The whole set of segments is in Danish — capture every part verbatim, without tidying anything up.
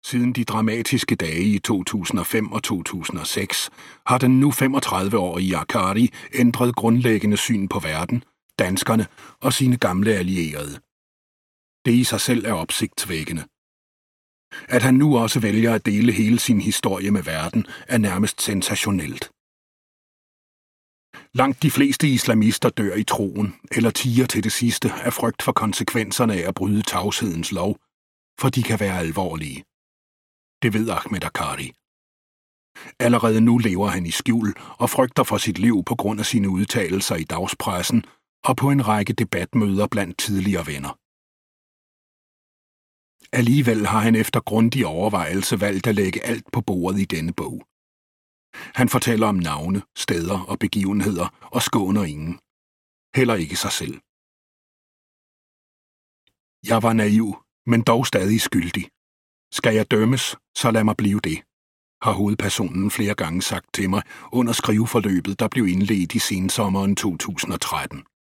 Siden de dramatiske dage i to tusind og fem og to tusind og seks har den nu femogtredive-årige Akkari ændret grundlæggende syn på verden, danskerne og sine gamle allierede. Det i sig selv er opsigtsvækkende. At han nu også vælger at dele hele sin historie med verden, er nærmest sensationelt. Langt de fleste islamister dør i troen, eller tiger til det sidste af frygt for konsekvenserne af at bryde tavshedens lov, for de kan være alvorlige. Det ved Ahmed Akkari. Allerede nu lever han i skjul og frygter for sit liv på grund af sine udtalelser i dagspressen og på en række debatmøder blandt tidligere venner. Alligevel har han efter grundig overvejelse valgt at lægge alt på bordet i denne bog. Han fortæller om navne, steder og begivenheder og skåner ingen. Heller ikke sig selv. Jeg var naiv, men dog stadig skyldig. Skal jeg dømmes, så lad mig blive det, har hovedpersonen flere gange sagt til mig under skriveforløbet, der blev indledt i sensommeren to tusind og tretten.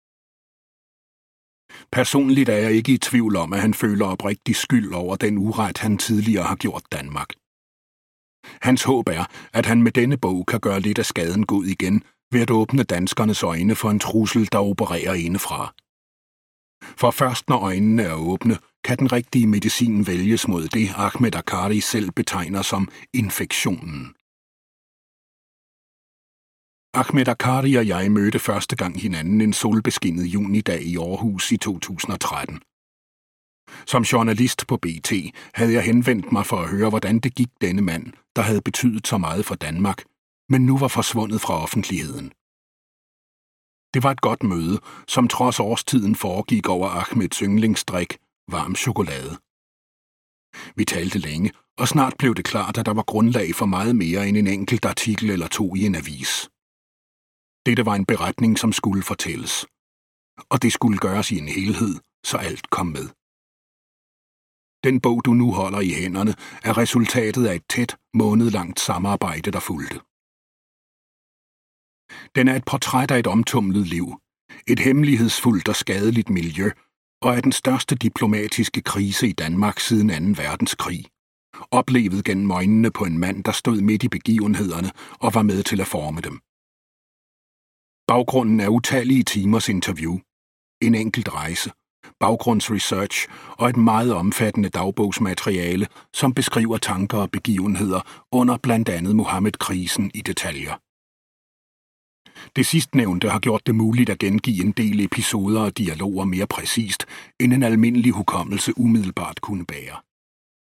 Personligt er jeg ikke i tvivl om, at han føler oprigtig skyld over den uret, han tidligere har gjort Danmark. Hans håb er, at han med denne bog kan gøre lidt af skaden god igen ved at åbne danskernes øjne for en trussel, der opererer indefra. For først når øjnene er åbne, kan den rigtige medicin vælges mod det, Ahmed Akkari selv betegner som infektionen. Ahmed Akkari og jeg mødte første gang hinanden en solbeskinnet junidag i Aarhus i to tusind og tretten. Som journalist på B T havde jeg henvendt mig for at høre, hvordan det gik denne mand, der havde betydet så meget for Danmark, men nu var forsvundet fra offentligheden. Det var et godt møde, som trods årstiden foregik over Ahmeds yndlingsdrik, varm chokolade. Vi talte længe, og snart blev det klart, at der var grundlag for meget mere end en enkelt artikel eller to i en avis. Dette var en beretning, som skulle fortælles. Og det skulle gøres i en helhed, så alt kom med. Den bog, du nu holder i hænderne, er resultatet af et tæt, månedlangt samarbejde, der fulgte. Den er et portræt af et omtumlet liv, et hemmelighedsfuldt og skadeligt miljø, og er den største diplomatiske krise i Danmark siden anden verdenskrig, oplevet gennem øjnene på en mand, der stod midt i begivenhederne og var med til at forme dem. Baggrunden er utallige timers interview, en enkelt rejse, baggrundsresearch og et meget omfattende dagbogsmateriale, som beskriver tanker og begivenheder under blandt andet Mohammed-krisen i detaljer. Det sidstnævnte har gjort det muligt at gengive en del episoder og dialoger mere præcist, end en almindelig hukommelse umiddelbart kunne bære.